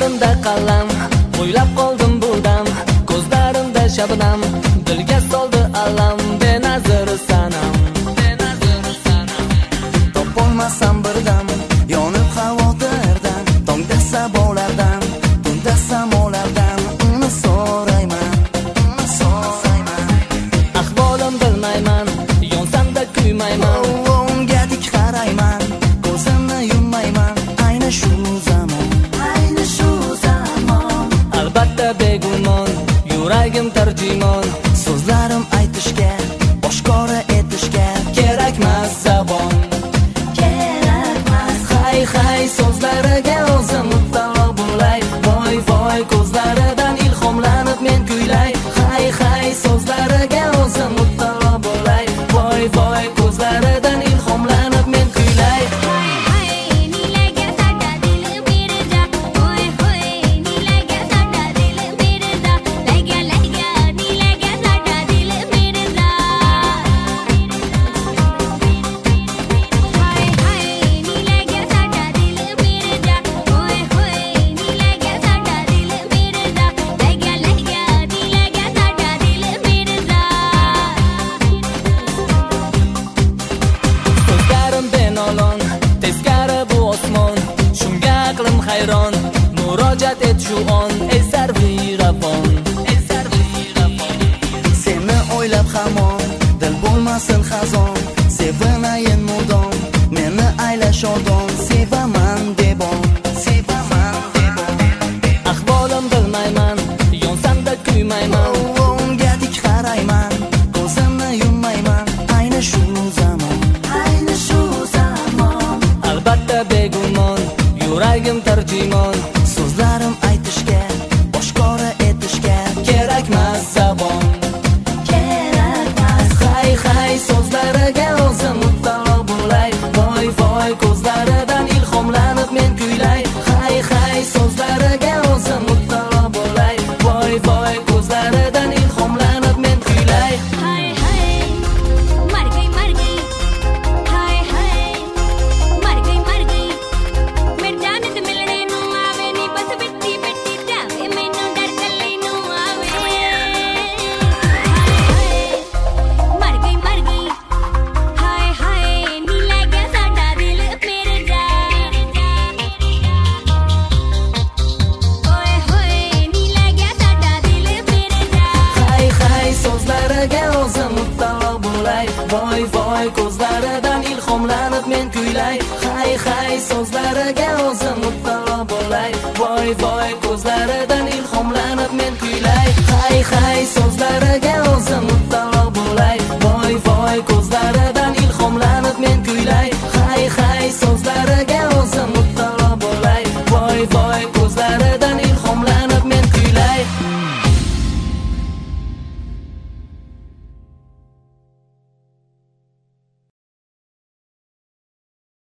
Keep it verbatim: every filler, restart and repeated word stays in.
qo'limda qalam, o'ylab qoldim bu dam, ko'zlarimda shabnam, dilga soldi alam, benazir sanam, benazir sanam. Topolmasam birdam, yonib xavotirdan, tongda sabolardan, tunda samolardan, uni so'rayman, uni so'rayman. Ahvolim bilmayman, yonsam-da kuymayman, unga dik qarayman, ko'zimni yummayman, ayni shu zamon, ayni shu zamon. albatta begumon, yuragim tarjimon, So'zlarim aytishga, oshkora etishga kerakmas zabon, kerakmas. hay hay so'zlariga o'zim muttalo bo'lay, voy voy ko'zlaridan ilhomlanib men kuylay, hay hay so'zlariga o'zim muttalo bo'lay, voy voy ko'zlaridan ilhomlanib men kuylay. Hoy hoy nilaga sada dil mirza, hoy hoy nilaga sada dil mirza, laga laga nilaga sada dil mirza. Hoy hoy nilaga sada dil mirza, hoy hoy nilaga sada dil mirza, laga laga nilaga sada dil mirza. Ko'zlarim benolon, teskari bu osmon, shunga aqlim hayron, murojaat et shu on, ey sarviyravon, ey sarviyravon. Seni o'ylab hamon, dil bo'lmasin xazon, sevinayin mudom, meni ayla shodon, sevaman debon, sevaman debon. Ahvolim bilmayman, yonsam-da kuymayman, Unga dik qarayman, ko'zimni yummayman, ayni shu zamon, ayni shu zamon. albatta begumon, yuragim tarjimon, So'zlarim aytishga, oshkora etishga kerakmas zabon, kerakmas. hay hay so'zlariga o'zim muttalo bo'lay, voy voy ko'zlaridan ilhomlanib men kuylay, hay hay so'zlariga o'zim muttalo bo'lay, voy voy ko'zlaridan ilhomlanib men kuylay. Hay hay मर गई मर गई हाय हाय मर गई मर गई मेरे जाने ते मिलने नु आवे नी बस बिट्टी बिट्टी जावे मैनू डर कल्ले नु आवे हाय हाय मर गई मर गई हाय हाय नी ले गया साडा दिल मेरे जा ओए होए नी ले गया साडा दिल मेरे जा hay hay so'zlariga o'zim muttalo bo'lay, voy voy ko'zlaridan ilhomlanib men kuylay, hay hay so'zlariga o'zim muttalo bo'lay, voy voy ko'zlaridan ilhomlanib men kuylay, hay hay so'zlariga o'zim muttalo